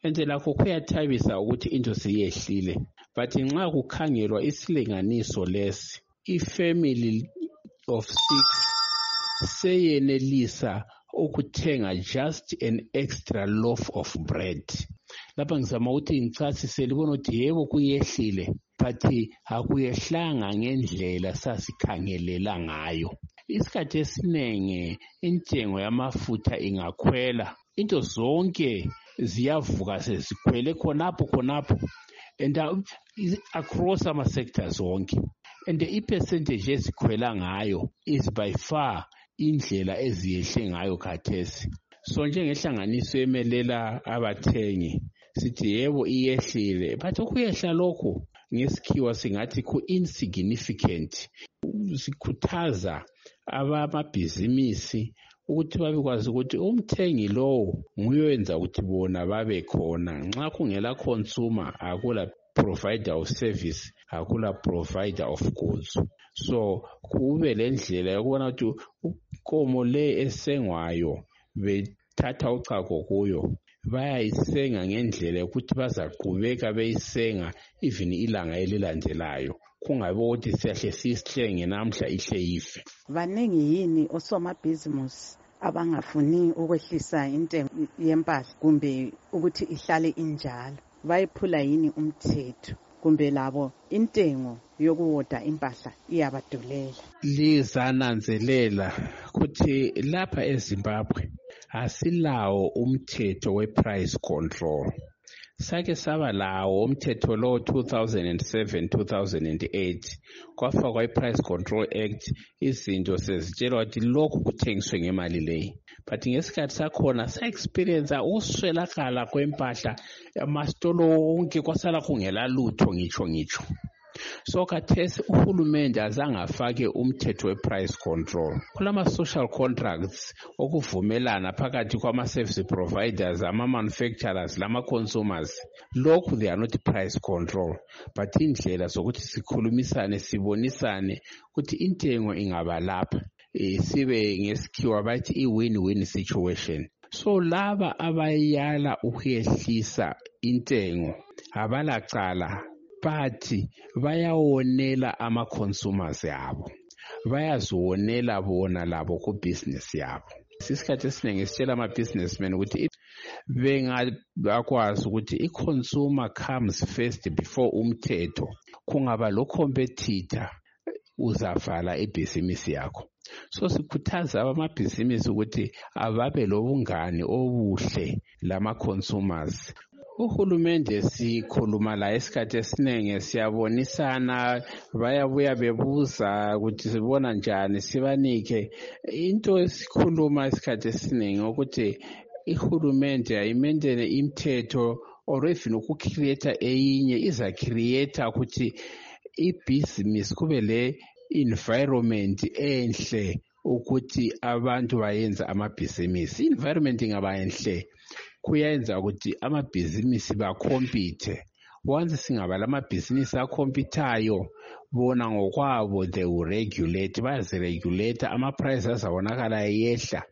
and lakho kuyathabisa ukuthi into siyehlile, but nxa kukhangelwa isilinganiso lesi ifamily of 6 seyenelisa ukuthenga just an extra loaf of bread. Lapha ngizama ukuthi ngichasise libona ukuthi yebo kuyehlile, but akuyehlanga ngendlela sasikhangelela ngayo. Isikhathi esiningi intengo yamafutha ingakhwela, into zonke ziyavuka sezikhwele khonapho and across ama-sectors wonke, and i-percentage ezikhwela ngayo is by far indlela eziyehle ngayo khathesi. So njengehlanganiso emelela abathengi sithi yebo iyehlile, but ukuyehla lokhu ngesikhiwa singathi ku-insignificant. Sikhuthaza abamabhizinisi ukuthi babekwazi ukuthi umthengi lowo nguyenza ukuthi bona babe khona. Nxa kungela consumer akula provider of service, akula provider of goods. So kube lendlela yokubona ukuthi inkomo le esengwayo bethatha uchago kuyo bayayisenga ngendlela yokuthi bazaqhubeka beyisenga even ilanga elilandelayo, kungabe ukuthi siyahle sisihlenge namhla ihle ife. Baningi yini osomabhizinisi abangafuni ukwehlisa intengo yempahla kumbe ukuthi ihlale injalo? Bayiphula yini umthetho kumbe labo intengo yokuwoda impahla iyabadulela? Lizananzelela ukuthi lapha eZimbabwe asilawo umthetho we-price control. Sake saba lawo umthetho lo 2007-2008 kwafakwa i-Price Control Act, izinto sezitshelwa ukuthi lokhu kuthengiswe ngemali leyi, but ngesikhathi sakhona sa-experience ukuswelakala kwempahla amastolo wonke kwasala kungela lutho ngitsho. So khathesi uhulumende azange afake umthetho we-price control. Kulama-social contracts okuvumelana phakathi kwama-service providers, ama-manufacturers, lama-consumers. Lokhu they are not price control, but indlela zokuthi sikhulumisane sibonisane ukuthi intengo ingaba lapha, sibe ngesikhiwa bathi i-win-win situation. So laba abayala ukuyehlisa intengo abalacala, but bayawonela ama-consumers yabo, bayazionela bona labo ku-business yabo. Isikhathi esiningi sitshela ama-businessmen ukuthi bengakwazi ukuthi i-consumer comes first before umthetho, kungaba lo competitor uzavala ibhizinisi yakho. So sikhuthaza abamabhizinisi ukuthi ababe lobungane obuhle lama-consumers. Uhulumende sikhuluma la isikhathi esiningi siyabonisana, bayabuya bebuza ukuthi sibona njani sibanike into esikhuluma isikhathi esiningi ukuthi ihulumende ayimendele imithetho or even ukukreate eyinye iza create ukuthi ibhizinisi kube le environment enhle ukuthi abantu bayenza amabhizinisi. Environment ingaba enhle kuyenza ukuthi amabhizinisi bakompete. Once singaba lamabhizinisi akompitayo bona ngokwabo they will regulate, bayaziregulate, ama-price azabonakala yehla,